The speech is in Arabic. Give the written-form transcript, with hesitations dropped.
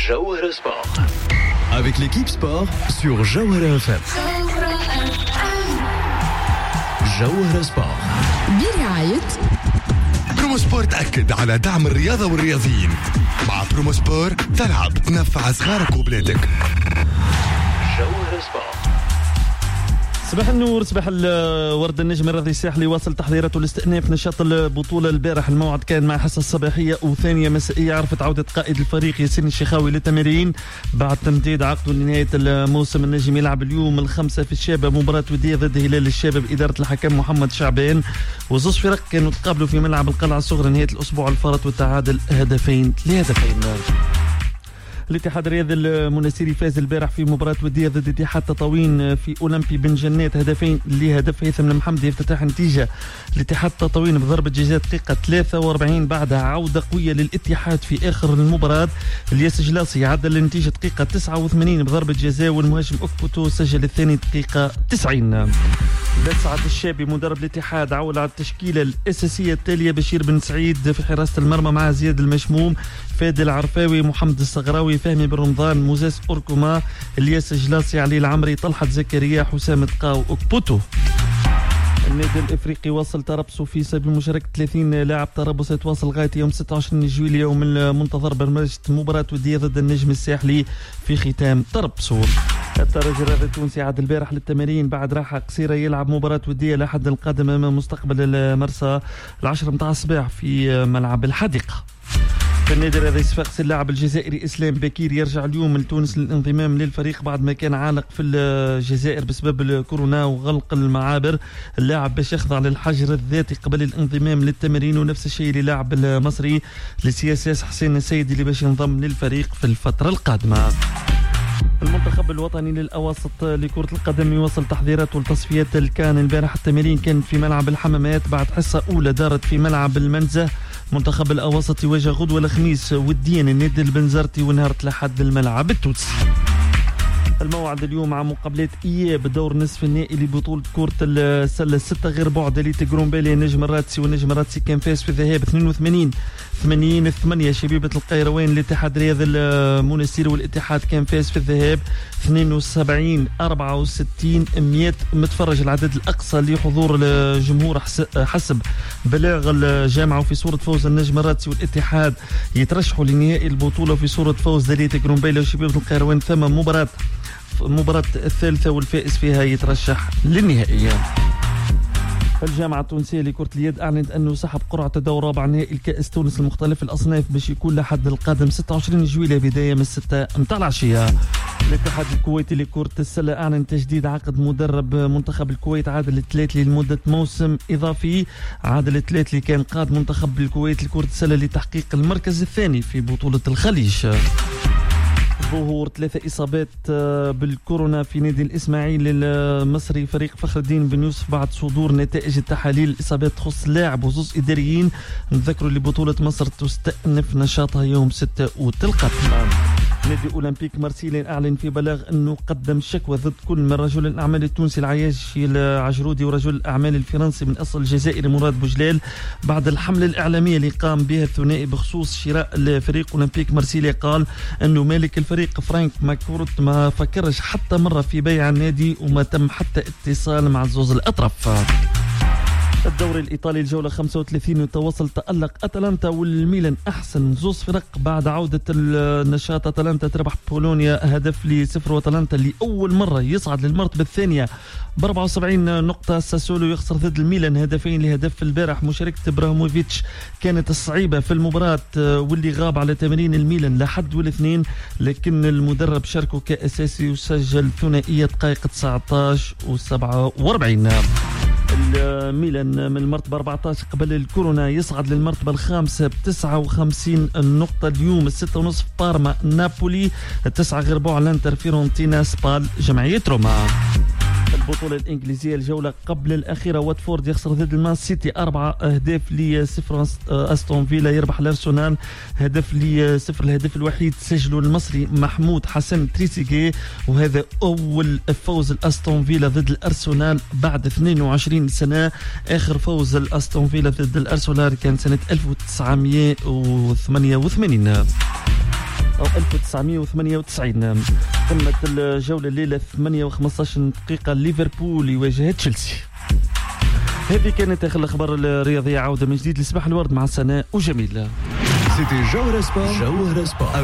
Jawhara Sport. Avec l'équipe sport sur Jawhara FM. Jawhara Sport. برعاية برومو سبورت أكد على دعم الرياضة والرياضيين. مع برومو سبورت تلعب تنفع صغارك وبلادك. Jawhara Sport. صباح النور، صباح الورد. النجم الرياضي الساحلي واصل تحضيراته لاستئناف نشاط البطولة البارح. الموعد كان مع حصة صباحية وثانية مسائية. عرفت عودة قائد الفريق ياسين الشيخاوي للتمارين بعد تمديد عقده لنهاية الموسم. النجم يلعب اليوم الخمسة في الشابة مباراة ودية ضد هلال الشابة بإدارة الحكم محمد شعبان. وزوج فرق كانوا تقابلوا في ملعب القلعة الصغرى نهاية الأسبوع الفارط والتعادل 2-2. الاتحاد الرياضي المنستيري فاز البارح في مباراة ودية ضد اتحاد تطاوين في أولمبي بن جنات 2 لهدف هيثم المحمدي. افتتاح نتيجة لاتحاد تطاوين بضربة جزاء دقيقة 43 بعدها عودة قوية للاتحاد في آخر المباراة. الياس جلاصي عدل النتيجة دقيقة 89 بضربة جزاء، والمهاجم أكبوتو سجل الثاني دقيقة 90. لسعد الشابي مدرب الاتحاد عول على التشكيلة الأساسية التالية: بشير بن سعيد في حراسة المرمى مع زياد المشموم، فادي العرفاوي، محمد الصغراوي، فهمي بن رمضان، موزاس أوركوما، الياس جلاصي، علي العمري، طلحة زكريا، حسام تقاو، أكبوتو. النادي الافريقي واصل تربصه في سبيل مشاركه 30 لاعب تربص يتواصل لغايه يوم 26 جويلية يوم المنتظر برمجه مباراه وديه ضد النجم الساحلي في ختام تربصه. الترجي الرياضي التونسي عاد البارح للتمارين بعد راحه قصيره، يلعب مباراه وديه الاحد القادم امام مستقبل المرسى 10 متاع الصباح في ملعب الحديقه. في النادي الرياضي صفاقسي اللاعب الجزائري اسلام بكير يرجع اليوم لتونس للانضمام للفريق بعد ما كان عالق في الجزائر بسبب الكورونا وغلق المعابر. اللاعب باش يخضع للحجر الذاتي قبل الانضمام للتمارين، ونفس الشيء للاعب المصري للسياساس حسين السيدي اللي باش ينضم للفريق في الفترة القادمة. المنتخب الوطني للأواسط لكرة القدم يواصل تحضيراته لتصفيات الكان. البارح التمارين كانت في ملعب الحمامات بعد حصة أولى دارت في ملعب المنزه. منتخب الأواسط يواجه غدوة الخميس وديا النادي البنزرتي ونهار الأحد الملعب التونسي. الموعد اليوم مع مقابلات إياب دور نصف النهائي لبطولة كرة السلة 6 غير بعد لتجرومبالي. نجم الراتسي والنجم الراتسي كان فاز في الذهاب 82-80. شبيبة القيروان الاتحاد الرياضي المنستيري والاتحاد كان فاز في الذهاب 72-64. 100 متفرج العدد الأقصى لحضور الجمهور حسب بلاغ الجامعة. وفي صورة فوز النجم الراتسي والاتحاد يترشحوا لنهائي البطولة. في صورة فوز دليل تجرومبالي وشبيبة القيروان ثم مباراة الثالثة والفائز فيها يترشح للنهائية. الجامعة التونسية لكرة اليد أعلنت أنه سحب قرعة دور رابع نهائي الكأس تونس المختلف الأصناف باش يكون لحد القادم 26 جويلية بداية من 6 متاع العشية. الاتحاد الكويتي لكرة السلة أعلن تجديد عقد مدرب منتخب الكويت عادل الثلاثلي لمدة موسم إضافي. عادل الثلاثلي كان قاد منتخب الكويت لكرة السلة لتحقيق المركز الثاني في بطولة الخليج. ظهور 3 إصابات بالكورونا في نادي الإسماعيلي المصري فريق فخر الدين بن يوسف بعد صدور نتائج التحاليل. الإصابات تخص لاعب وزوز إداريين. نذكروا لبطولة مصر تستأنف نشاطها يوم 6 وتلقى. نادي أولمبيك مارسيليا أعلن في بلاغ أنه قدم شكوى ضد كل من رجل الأعمال التونسي العياشي العجرودي ورجل الأعمال الفرنسي من أصل الجزائري مراد بوجلال بعد الحملة الإعلامية اللي قام بها الثنائي بخصوص شراء الفريق أولمبيك مارسيليا. قال أنه مالك الفريق فرانك ماكورت ما فكرش حتى مرة في بيع النادي وما تم حتى اتصال مع زوز الأطراف. الدوري الإيطالي الجولة 35 يتواصل تألق أتلانتا والميلان أحسن زوز فرق بعد عودة النشاط. أتلانتا تربح بولونيا هدف ل0، وأتلانتا لأول مرة يصعد للمرتبة الثانية ب74 نقطة. ساسولو يخسر ضد الميلان 2 لهدف. البارح مشاركة إبراهيموفيتش كانت الصعيبة في المباراة واللي غاب على تمرين الميلان لحد والاثنين، لكن المدرب شاركه كأساسي وسجل ثنائية دقائق 19 و47. الميلان من المرتبة 14 قبل الكورونا يصعد للمرتبة الخامسة ب59 نقطة. اليوم 6:30 بارما نابولي، 9 غير بعد الانتر فيرونتينا سبال جمعية روما. البطولة الإنجليزية الجولة قبل الأخيرة واتفورد يخسر ضد المان سيتي 4-0. أستون فيلا يربح الأرسنال 1-0. الهدف الوحيد سجله المصري محمود حسن تريسيجي، وهذا أول فوز الأستون فيلا ضد الأرسنال بعد 22 سنة. آخر فوز الأستون فيلا ضد الأرسنال كان سنة 1988. أو 1998. تمت الجولة الليلة 8:15 دقيقة، ليفربول يواجه تشيلسي. هذه كانت آخر الأخبار الرياضية. عودة من جديد لصباح الورد مع سناء وجميل. C'était Jawara Sport.